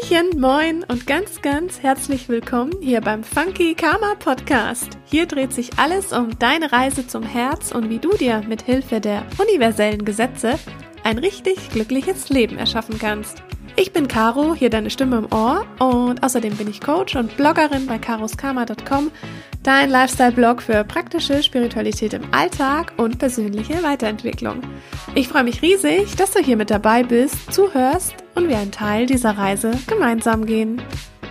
Hallöchen, moin und ganz, ganz herzlich willkommen hier beim Funky Karma Podcast. Hier dreht sich alles um deine Reise zum Herz und wie du dir mit Hilfe der universellen Gesetze ein richtig glückliches Leben erschaffen kannst. Ich bin Caro, hier deine Stimme im Ohr und außerdem bin ich Coach und Bloggerin bei caroskarma.com, dein Lifestyle-Blog für praktische Spiritualität im Alltag und persönliche Weiterentwicklung. Ich freue mich riesig, dass du hier mit dabei bist, zuhörst und wir einen Teil dieser Reise gemeinsam gehen.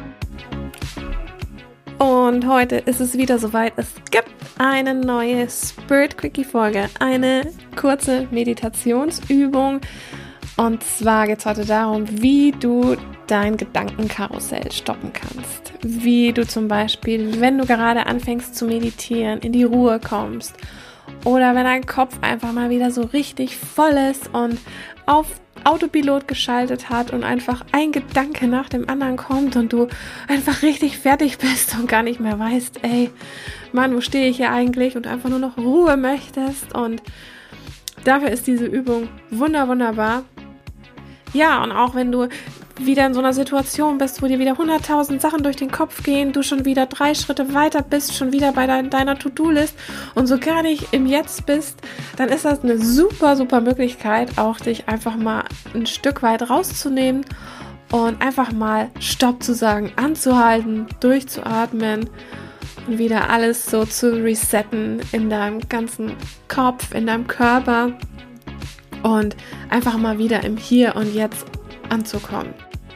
Und heute ist es wieder soweit, es gibt eine neue Spirit Quickie Folge, eine kurze Meditationsübung. Und zwar geht es heute darum, wie du dein Gedankenkarussell stoppen kannst. Wie du zum Beispiel, wenn du gerade anfängst zu meditieren, in die Ruhe kommst. Oder wenn dein Kopf einfach mal wieder so richtig voll ist und auf Autopilot geschaltet hat und einfach ein Gedanke nach dem anderen kommt und du einfach richtig fertig bist und gar nicht mehr weißt, ey, Mann, wo stehe ich hier eigentlich? Und einfach nur noch Ruhe möchtest. Und dafür ist diese Übung wunderbar. Ja, und auch wenn du wieder in so einer Situation bist, wo dir wieder 100.000 Sachen durch den Kopf gehen, du schon wieder 3 Schritte weiter bist, schon wieder bei deiner To-Do-List und so gar nicht im Jetzt bist, dann ist das eine super Möglichkeit, auch dich einfach mal ein Stück weit rauszunehmen und einfach mal Stopp zu sagen, anzuhalten, durchzuatmen und wieder alles so zu resetten in deinem ganzen Kopf, in deinem Körper. Und einfach mal wieder im Hier und Jetzt anzukommen.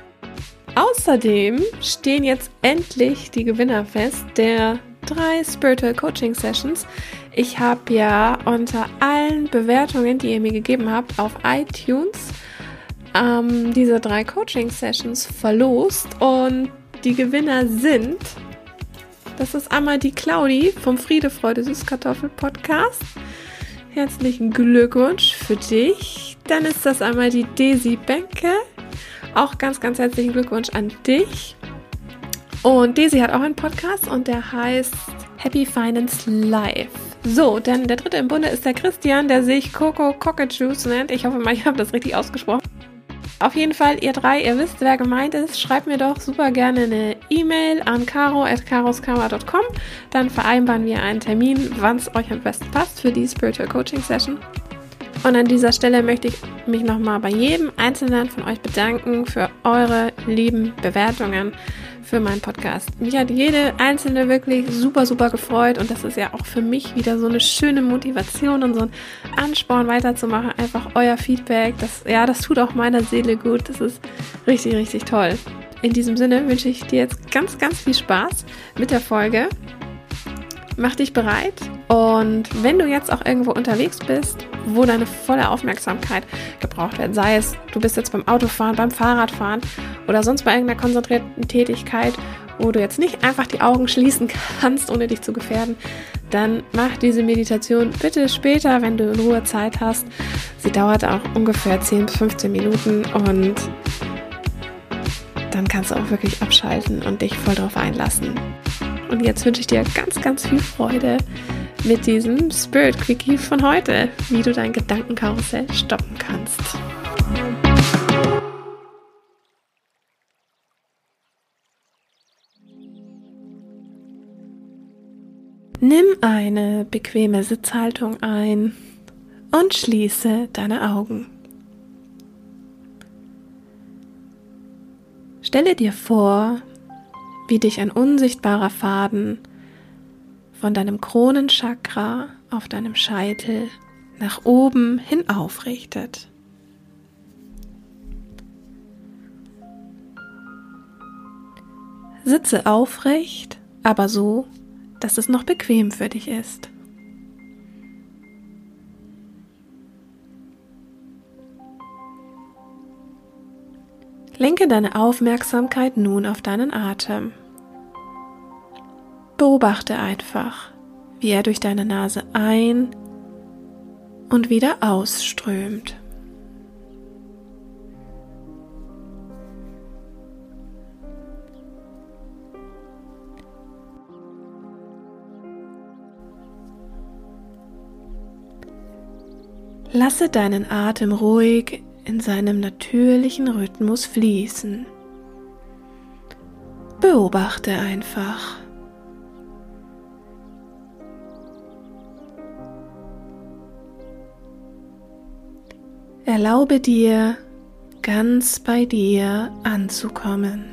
Außerdem stehen jetzt endlich die Gewinner fest der 3 Spiritual Coaching Sessions. Ich habe ja unter allen Bewertungen, die ihr mir gegeben habt auf iTunes, diese 3 Coaching Sessions verlost. Und die Gewinner sind, das ist einmal die Claudi vom Friede, Freude, Süßkartoffel Podcast. Herzlichen Glückwunsch für dich. Dann ist das einmal die Desi Benke. Auch ganz herzlichen Glückwunsch an dich. Und Desi hat auch einen Podcast und der heißt Happy Finance Live. So, dann der dritte im Bunde ist der Christian, der sich Coco Cockatoo nennt. Ich hoffe mal, ich habe das richtig ausgesprochen. Auf jeden Fall, ihr 3, ihr wisst, wer gemeint ist, schreibt mir doch super gerne eine E-Mail an caro@caroskarma.com. Dann vereinbaren wir einen Termin, wann es euch am besten passt für die Spiritual Coaching Session. Und an dieser Stelle möchte ich mich nochmal bei jedem Einzelnen von euch bedanken für eure lieben Bewertungen für meinen Podcast. Mich hat jede einzelne wirklich super gefreut und das ist ja auch für mich wieder so eine schöne Motivation und so ein Ansporn weiterzumachen. Einfach euer Feedback, das tut auch meiner Seele gut. Das ist richtig toll. In diesem Sinne wünsche ich dir jetzt ganz viel Spaß mit der Folge. Mach dich bereit und wenn du jetzt auch irgendwo unterwegs bist, wo deine volle Aufmerksamkeit gebraucht wird, sei es, du bist jetzt beim Autofahren, beim Fahrradfahren oder sonst bei irgendeiner konzentrierten Tätigkeit, wo du jetzt nicht einfach die Augen schließen kannst, ohne dich zu gefährden, dann mach diese Meditation bitte später, wenn du in Ruhe Zeit hast. Sie dauert auch ungefähr 10 bis 15 Minuten und dann kannst du auch wirklich abschalten und dich voll drauf einlassen. Und jetzt wünsche ich dir ganz viel Freude mit diesem Spirit Quickie von heute, wie du dein Gedankenkarussell stoppen kannst. Nimm eine bequeme Sitzhaltung ein und schließe deine Augen. Stelle dir vor, wie dich ein unsichtbarer Faden von deinem Kronenchakra auf deinem Scheitel nach oben hin aufrichtet. Sitze aufrecht, aber so, dass es noch bequem für dich ist. Lenke deine Aufmerksamkeit nun auf deinen Atem. Beobachte einfach, wie er durch deine Nase ein- und wieder ausströmt. Lasse deinen Atem ruhig in seinem natürlichen Rhythmus fließen. Beobachte einfach. Erlaube dir, ganz bei dir anzukommen.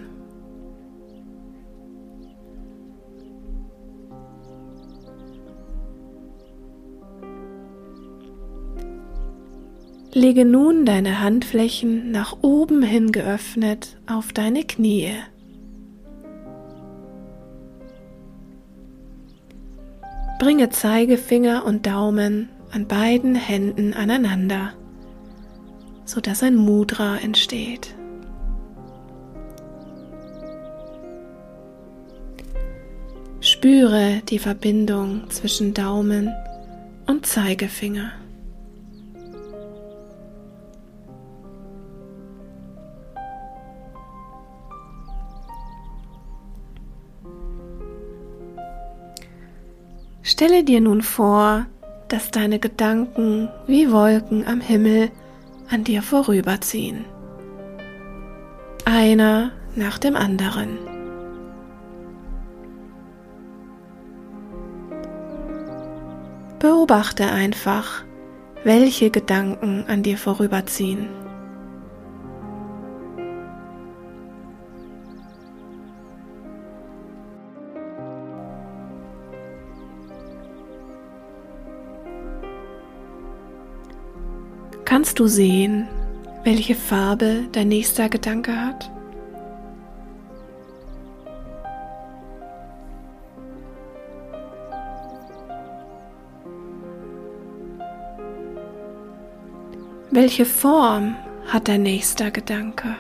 Lege nun deine Handflächen nach oben hin geöffnet auf deine Knie. Bringe Zeigefinger und Daumen an beiden Händen aneinander, sodass ein Mudra entsteht. Spüre die Verbindung zwischen Daumen und Zeigefinger. Stelle dir nun vor, dass deine Gedanken wie Wolken am Himmel an dir vorüberziehen. Einer nach dem anderen. Beobachte einfach, welche Gedanken an dir vorüberziehen. Kannst du sehen, welche Farbe dein nächster Gedanke hat? Welche Form hat dein nächster Gedanke?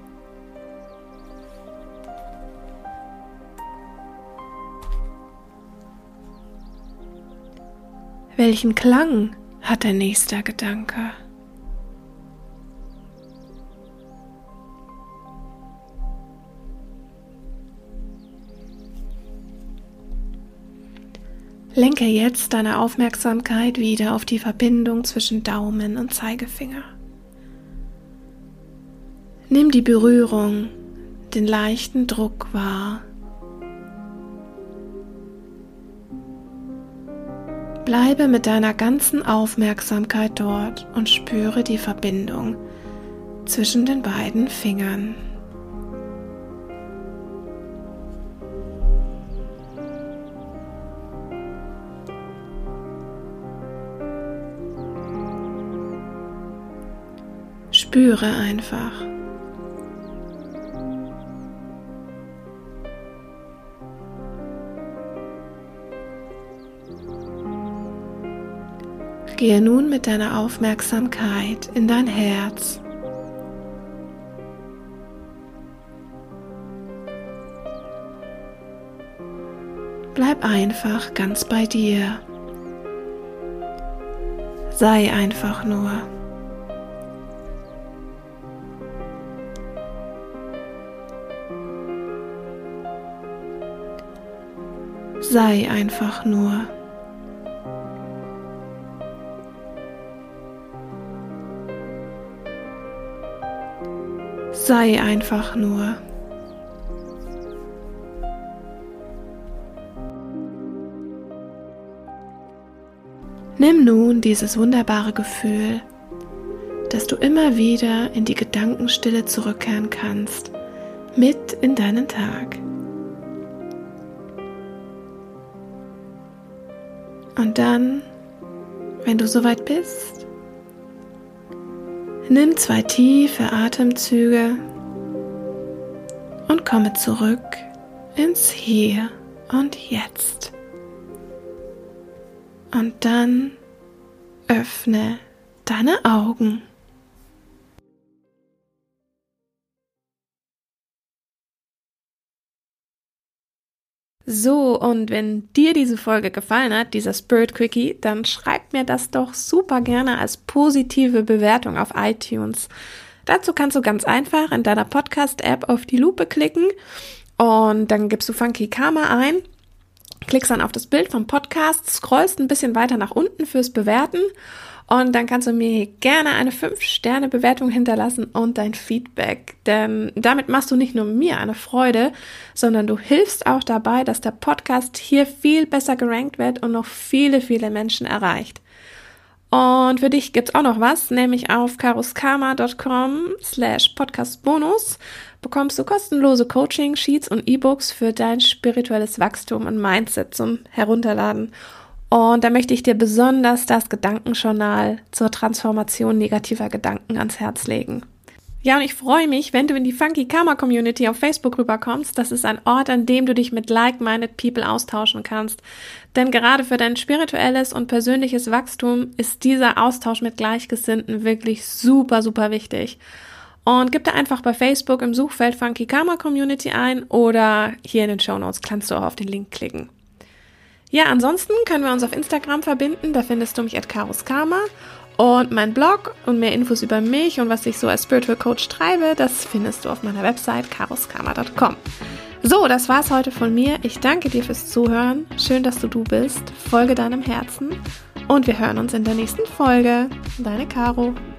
Welchen Klang hat dein nächster Gedanke? Lenke jetzt deine Aufmerksamkeit wieder auf die Verbindung zwischen Daumen und Zeigefinger. Nimm die Berührung, den leichten Druck wahr. Bleibe mit deiner ganzen Aufmerksamkeit dort und spüre die Verbindung zwischen den beiden Fingern. Spüre einfach. Gehe nun mit deiner Aufmerksamkeit in dein Herz. Bleib einfach ganz bei dir. Sei einfach nur. Sei einfach nur. Sei einfach nur. Nimm nun dieses wunderbare Gefühl, dass du immer wieder in die Gedankenstille zurückkehren kannst, mit in deinen Tag. Und dann, wenn du soweit bist, nimm 2 tiefe Atemzüge und komme zurück ins Hier und Jetzt. Und dann öffne deine Augen. So, und wenn dir diese Folge gefallen hat, dieser Spirit Quickie, dann schreib mir das doch super gerne als positive Bewertung auf iTunes. Dazu kannst du ganz einfach in deiner Podcast-App auf die Lupe klicken und dann gibst du Funky Karma ein. klickst dann auf das Bild vom Podcast, scrollst ein bisschen weiter nach unten fürs Bewerten und dann kannst du mir hier gerne eine 5-Sterne-Bewertung hinterlassen und dein Feedback. Denn damit machst du nicht nur mir eine Freude, sondern du hilfst auch dabei, dass der Podcast hier viel besser gerankt wird und noch viele, viele Menschen erreicht. Und für dich gibt's auch noch was, nämlich auf caroskarma.com/podcastbonus bekommst du kostenlose Coaching-Sheets und E-Books für dein spirituelles Wachstum und Mindset zum Herunterladen. Und da möchte ich dir besonders das Gedankenjournal zur Transformation negativer Gedanken ans Herz legen. Ja, und ich freue mich, wenn du in die Funky Karma Community auf Facebook rüberkommst. Das ist ein Ort, an dem du dich mit like-minded people austauschen kannst. Denn gerade für dein spirituelles und persönliches Wachstum ist dieser Austausch mit Gleichgesinnten wirklich super, super wichtig. Und gib da einfach bei Facebook im Suchfeld Funky Karma Community ein oder hier in den Shownotes kannst du auch auf den Link klicken. Ja, ansonsten können wir uns auf Instagram verbinden, da findest du mich @caroskarma und mein Blog und mehr Infos über mich und was ich so als Spiritual Coach treibe, das findest du auf meiner Website caroskarma.com. So, das war's heute von mir. Ich danke dir fürs Zuhören. Schön, dass du bist. Folge deinem Herzen und wir hören uns in der nächsten Folge. Deine Caro.